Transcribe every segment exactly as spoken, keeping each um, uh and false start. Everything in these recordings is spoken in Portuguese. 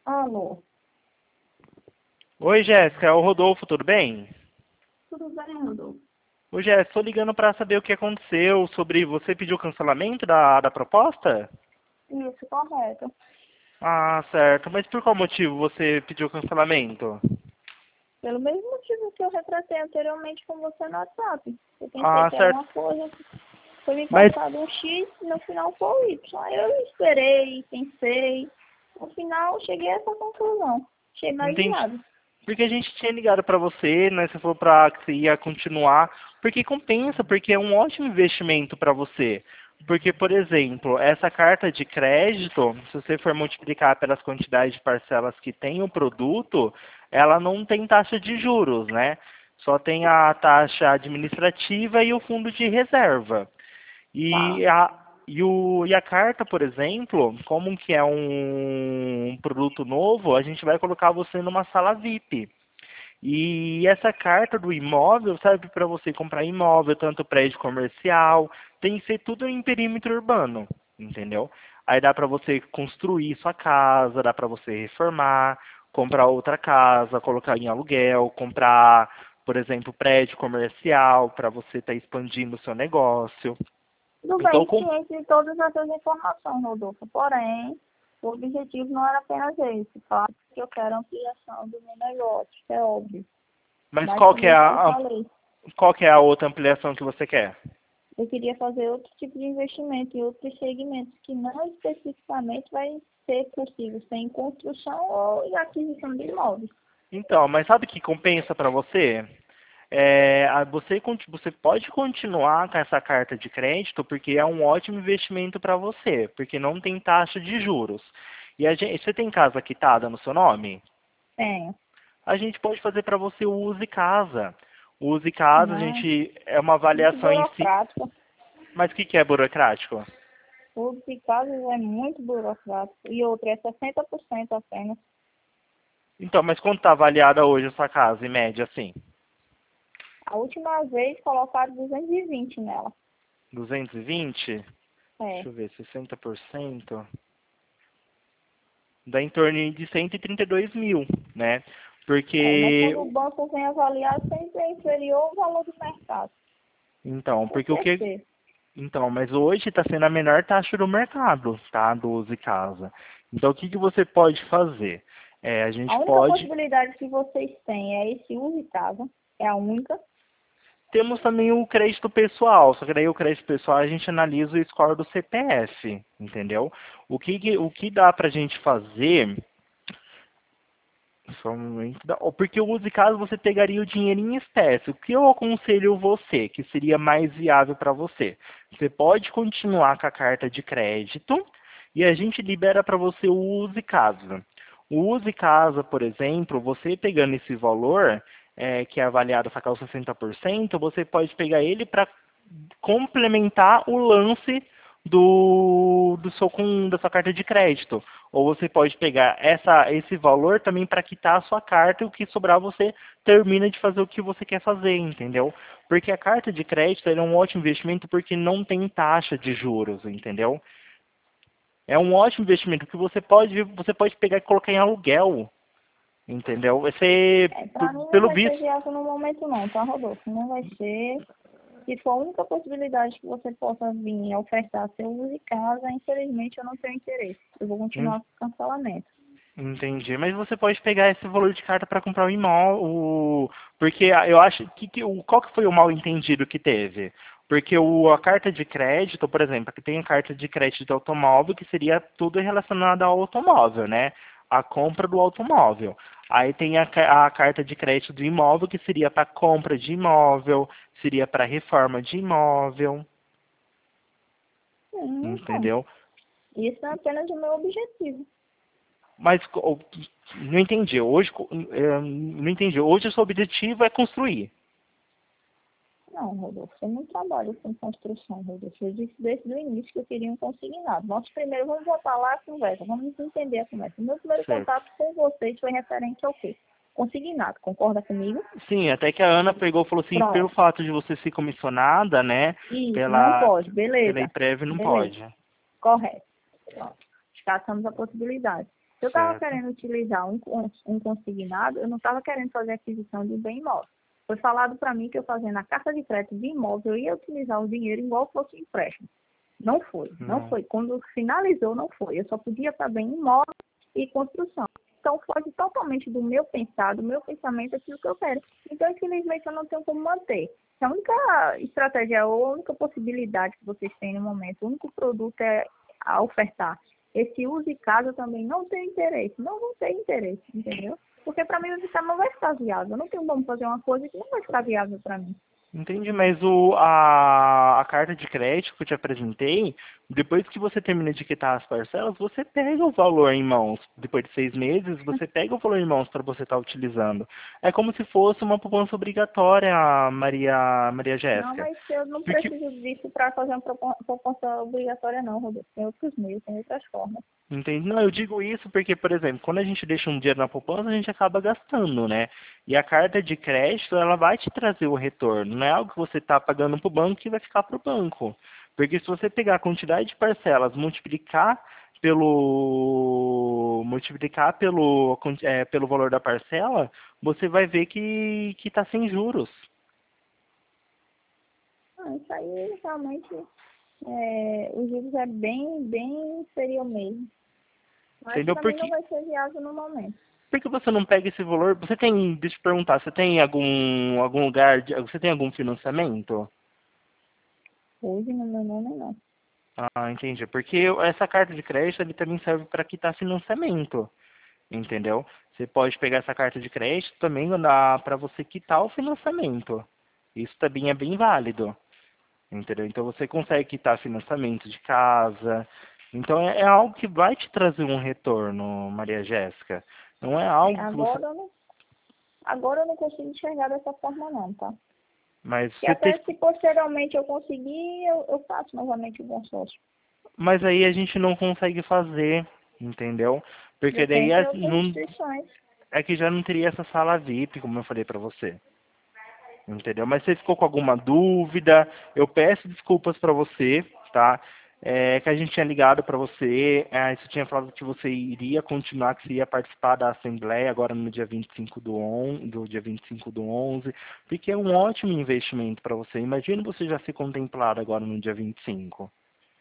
Alô, Oi, Jéssica, é o Rodolfo, tudo bem? tudo bem, Rodolfo? Ô, Jéssica, estou ligando para saber o que aconteceu sobre você pediu o cancelamento da, da proposta? Isso, correto. Ah, certo. Mas por qual motivo você pediu o cancelamento? Pelo mesmo motivo que eu retratei anteriormente com você no WhatsApp. Eu pensei Ah, que era certo. uma coisa, foi me Mas, passado um X e no final foi o Y. Aí eu esperei, pensei. No final, cheguei a essa conclusão. Achei mais entendi. viável. Porque a gente tinha ligado para você, né? Você falou para que você ia continuar, porque compensa, porque é um ótimo investimento para você. Porque, por exemplo, essa carta de crédito, se você for multiplicar pelas quantidades de parcelas que tem o produto, ela não tem taxa de juros, né? Só tem a taxa administrativa e o fundo de reserva. Tá. E a, e, o, e a carta, por exemplo, como que é um, um produto novo, a gente vai colocar você numa sala V I P. E essa carta do imóvel serve para você comprar imóvel, tanto prédio comercial, tem que ser tudo em perímetro urbano, entendeu? Aí dá para você construir sua casa, dá para você reformar, comprar outra casa, colocar em aluguel, comprar, por exemplo, prédio comercial para você estar expandindo o seu negócio. Tudo Então, bem, com... ciente de todas essas informações, Rodolfo. Porém, o objetivo não era apenas esse. Claro que eu quero ampliação do meu negócio, isso é óbvio. mas Mas qual que como é eu te a, a- falei, qual que é a outra ampliação que você quer? eu queria fazer outro tipo de investimento em outros segmentos que não especificamente vai ser possível ser em construção ou em aquisição de imóveis. Então, mas sabe o que compensa para você? É, a- você, conti- você pode continuar com essa carta de crédito porque é um ótimo investimento para você, porque não tem taxa de juros. E a gente, você tem casa quitada no seu nome? Tenho. A gente pode fazer para você o Use Casa. O Use Casa, a Não, gente é uma muito avaliação em si. burocrático. Mas o que, que é burocrático? Tudo de casa é muito burocrático. E outra é sessenta por cento apenas. Então, mas quanto está avaliada hoje a sua casa, em média, assim? A última vez colocaram duzentos e vinte nela. duzentos e vinte? É. Deixa eu ver, sessenta por cento. Dá em torno de cento e trinta e dois mil, né? É, mas Porque, quando o banco vem avaliar, sempre é inferior ao valor do mercado. então, Com porque o que, certeza. então, mas hoje está sendo a menor taxa do mercado, tá? doze casa. Então, o que que você pode fazer? É, a A gente única pode, possibilidade que vocês têm é esse uso de casa. É a única. temos também o crédito pessoal, só que daí o crédito pessoal a gente analisa o score do C P F, entendeu? O que, que- o que dá pra gente fazer. Só um momento. da- Porque o use caso você pegaria o dinheiro em espécie. O que eu aconselho você, que seria mais viável para você? Você pode continuar com a carta de crédito e a gente libera para você o use casa. O use casa, por exemplo, você pegando esse valor, é, que é avaliado sacar os sessenta por cento, você pode pegar ele para complementar o lance do, do seu, com, da sua carta de crédito. Ou você pode pegar essa, esse valor também para quitar a sua carta e o que sobrar você termina de fazer o que você quer fazer, entendeu? Porque a carta de crédito é um ótimo investimento porque não tem taxa de juros, entendeu? É um ótimo investimento que você pode, você pode pegar e colocar em aluguel, entendeu? Vai ser, É, para mim não pelo vai ser visto, viável no momento não, tá, Rodolfo? Não vai ser. Se for a única possibilidade que você possa vir a ofertar seu uso de casa, infelizmente eu não tenho interesse. Eu vou continuar com o cancelamento. entendi. Mas você pode pegar esse valor de carta para comprar o imóvel, o- porque eu acho que, que o- qual que foi o mal entendido que teve? Porque o, a carta de crédito, por exemplo, aqui tem a carta de crédito do automóvel, que seria tudo relacionado ao automóvel, né? A compra do automóvel. Aí tem a, ca- a carta de crédito do imóvel, que seria para compra de imóvel, seria para reforma de imóvel, Hum, Então, entendeu? isso é apenas o meu objetivo. Mas co- não entendi. Hoje co- eh, não entendi. Hoje o seu objetivo é construir. Não, Rodolfo, eu não trabalho com construção, Rodolfo. Eu disse desde o início que eu queria um consignado. Nós primeiro vamos voltar lá a conversa, vamos entender a conversa. O meu primeiro Certo. contato com vocês foi referente ao quê? Consignado, concorda comigo? Sim, até que a Ana pegou e falou assim, pelo Pronto. fato de você ser comissionada, né, Isso, não pela pode, pela beleza. IPREV não Beleza, pode. correto. Pronto. Descartamos a possibilidade. Se eu estava Certo. querendo utilizar um, cons- um consignado, eu não estava querendo fazer aquisição de bem imóvel. Foi falado para mim que eu fazendo a carta de crédito de imóvel, eu ia utilizar o dinheiro igual fosse um empréstimo. Não foi, não Não. foi. Quando finalizou, não foi. Eu só podia para bem imóvel e construção. Então, foge totalmente do meu pensar, do meu pensamento, aquilo que eu quero. Então, infelizmente, eu não tenho como manter. A única estratégia, ou a única possibilidade que vocês têm no momento, o único produto é a ofertar. Esse uso e casa também não tem interesse. Não, não tem interesse, entendeu? Porque para mim o uso e casa não vai ficar viável. Eu não tenho como fazer uma coisa que não vai ficar viável para mim. Entendi, mas o, a, a carta de crédito que eu te apresentei, depois que você termina de quitar as parcelas, você pega o valor em mãos. Depois de seis meses, você pega o valor em mãos para você estar utilizando. É como se fosse uma poupança obrigatória, Maria, Maria Não, Jéssica. mas eu não Porque, preciso disso para fazer uma propon- proposta obrigatória, não, Rodolfo. Tem outros meios, tem outras formas. entende? Não, eu digo isso porque, por exemplo, quando a gente deixa um dinheiro na poupança, a gente acaba gastando, né? E a carta de crédito, ela vai te trazer o retorno. Não é algo que você está pagando para o banco que vai ficar para o banco. Porque se você pegar a quantidade de parcelas, multiplicar pelo multiplicar pelo é, pelo valor da parcela, você vai ver que que está sem juros. Ah, isso aí realmente, é, os juros é bem, bem inferior mesmo. Mas Entendeu? para mim não Porque vai ser viável no momento. por que você não pega esse valor? Você tem, deixa eu te perguntar, você tem algum algum lugar, de, você tem algum financiamento? Hoje, no meu nome, não. Ah, entendi. Porque essa carta de crédito ele também serve para quitar financiamento, entendeu? Você pode pegar essa carta de crédito também para você quitar o financiamento. Isso também é bem válido, entendeu? Então você consegue quitar financiamento de casa. Então é, é algo que vai te trazer um retorno, Maria Jéssica. Não é É, algo que você. agora, eu não, agora eu não consigo enxergar dessa forma, não, tá? Mas E você até tem. se posteriormente eu conseguir, eu, eu faço novamente o consórcio. Mas aí a gente não consegue fazer, entendeu? Porque daí Depende de é, outras não, instituições. é que já não teria essa sala V I P, como eu falei pra você. Entendeu? Mas se você ficou com alguma dúvida, eu peço desculpas pra você, tá? É, que a gente tinha ligado pra você, é, você tinha falado que você iria continuar, que você ia participar da Assembleia agora no dia vinte e cinco do, on, do dia vinte e cinco do onze, porque é um ótimo investimento pra você. Imagina você já ser contemplado agora no dia vinte e cinco,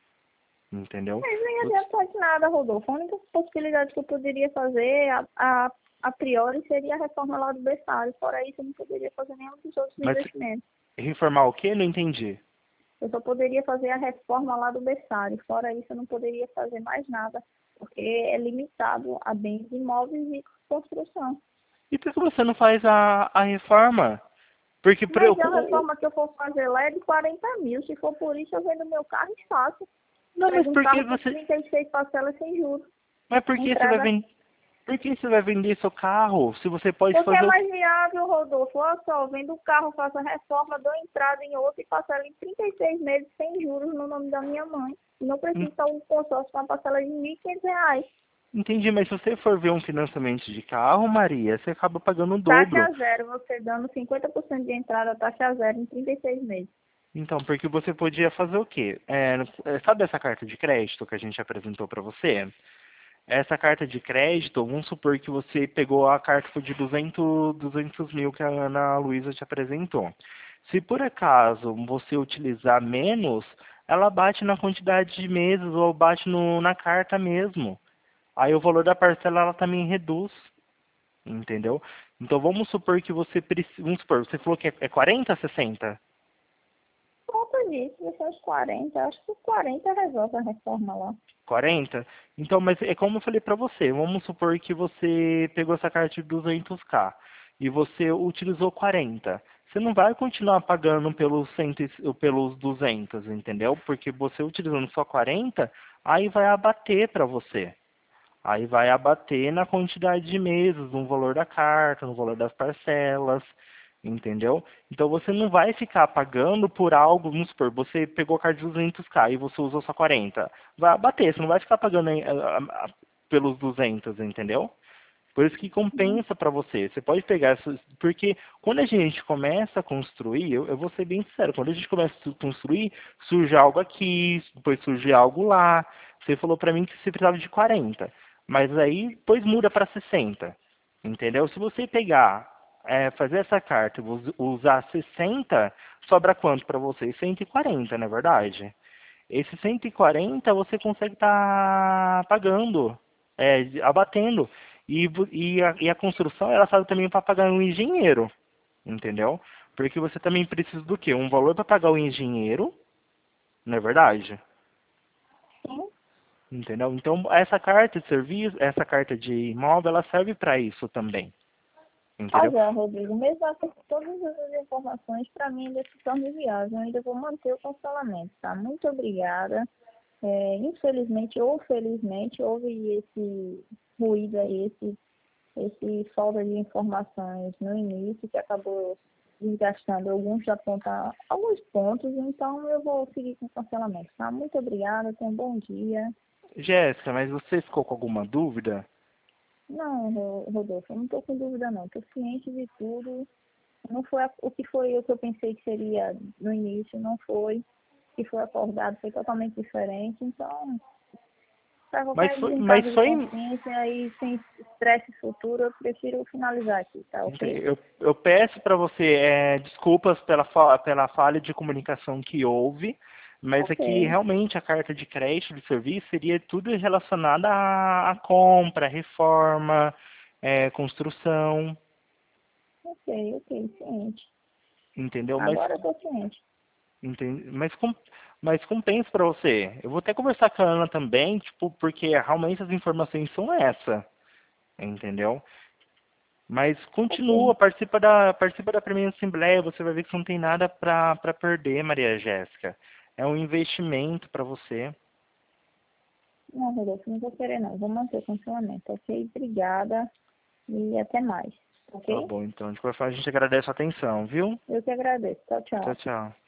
entendeu? Mas nem adianta de nada, Rodolfo. A única possibilidade que eu poderia fazer, a, a, a priori, seria a reforma lá do berçário. Fora isso, eu não poderia fazer nenhum dos outros Mas investimentos. reformar o quê? Não entendi. Eu só poderia fazer a reforma lá do berçário. Fora isso, eu não poderia fazer mais nada, porque é limitado a bens imóveis e construção. E por que você não faz a, a reforma? Porque pra eu, Mas a reforma que eu for fazer lá é de quarenta mil. Se for por isso, eu vendo meu carro e faço. não, mas Pego um por que carro com você, trinta e seis parcelas sem juros. mas por que você vai Entrada. vender, por que você vai vender seu carro se você pode Porque é fazer o, mais viável, Rodolfo. Olha só, eu vendo o carro, faço a reforma, dou entrada em outro e parcela em trinta e seis meses sem juros no nome da minha mãe. E não preciso estar um consórcio com uma parcela de mil e quinhentos reais. entendi, mas se você for ver um financiamento de carro, Maria, você acaba pagando o dobro. Taxa zero, você dando cinquenta por cento de entrada, taxa zero em trinta e seis meses. Então, porque você podia fazer o quê? É, é, sabe essa carta de crédito que a gente apresentou para você? Essa carta de crédito, vamos supor que você pegou a carta de duzentos, duzentos mil que a Ana Luísa te apresentou. Se por acaso você utilizar menos, ela bate na quantidade de meses ou bate no, na carta mesmo. Aí o valor da parcela ela também reduz, entendeu? Então vamos supor que você precisa, vamos supor, você falou que é é quarenta, sessenta? Conta disso, vai ser uns quarenta. Acho que os quarenta resolve a reforma lá. quarenta? Então, mas é como eu falei para você, vamos supor que você pegou essa carta de duzentos k e você utilizou quarenta. Você não vai continuar pagando pelos, cem, pelos duzentos, entendeu? Porque você utilizando só quarenta, aí vai abater para você. Aí vai abater na quantidade de meses, no valor da carta, no valor das parcelas, entendeu? Então você não vai ficar pagando por algo, vamos supor, você pegou a carta de duzentos k e você usou só quarenta. Vai abater, você não vai ficar pagando eh, ah, ah, pelos duzentos, entendeu? Por isso que Uhum. compensa para você. Você pode pegar essas. Porque quando a gente começa a construir, eu, eu vou ser bem sincero, quando a gente começa a construir, surge algo aqui, depois surge algo lá. Você falou para mim que você precisava de quarenta. Mas aí depois muda para sessenta. Entendeu? Se você pegar, é, fazer essa carta e us- usar sessenta, sobra quanto para você? cento e quarenta, não é verdade? Esse cento e quarenta você consegue estar pagando, é, abatendo. E, vo- e, a, e a construção, ela serve também para pagar um engenheiro, entendeu? Porque você também precisa do quê? Um valor para pagar o engenheiro, não é verdade? Sim. Entendeu? Então, essa carta de serviço, essa carta de imóvel, ela serve para isso também, entendeu? Olha, Rodrigo, mesmo assim, todas essas informações, para mim, ainda se torna viável. Eu ainda vou manter o cancelamento, tá? Muito obrigada. É, infelizmente ou felizmente, houve esse ruído aí, esse, esse falta de informações no início, que acabou desgastando alguns já apontar alguns pontos, então eu vou seguir com o cancelamento, tá? Muito obrigada, tenha um bom dia. Jéssica, mas você ficou com alguma dúvida? Não, Ro- Rodolfo, eu não estou com dúvida não, estou ciente de tudo. Não foi a- o que foi o que eu pensei que seria no início, não foi. O que foi acordado foi totalmente diferente, então, para Mas qualquer foi, mas desencargo de foi, consciência e sem estresse futuro, eu prefiro finalizar aqui, tá ok? eu, eu peço para você é, desculpas pela, fa- pela falha de comunicação que houve, mas aqui Ok, realmente a carta de crédito de serviço seria tudo relacionado à, à compra, reforma, é, construção, ok, ok, ciente. entendeu? Mas, Agora eu tô ciente. enten- mas, com, mas compensa para você. Eu vou até conversar com a Ana também, tipo, porque realmente as informações são essa, entendeu? Mas Ok. continua, participa da, participa da primeira assembleia, você vai ver que não tem nada para perder, Maria Jéssica. É um investimento para você. Não, Rodolfo, não vou querer não, vou manter o cancelamento, ok? Obrigada e até mais, Tá ok? bom, então. De qualquer forma, a gente agradece a atenção, viu? Eu que agradeço. Tchau, Tchau, tchau. tchau.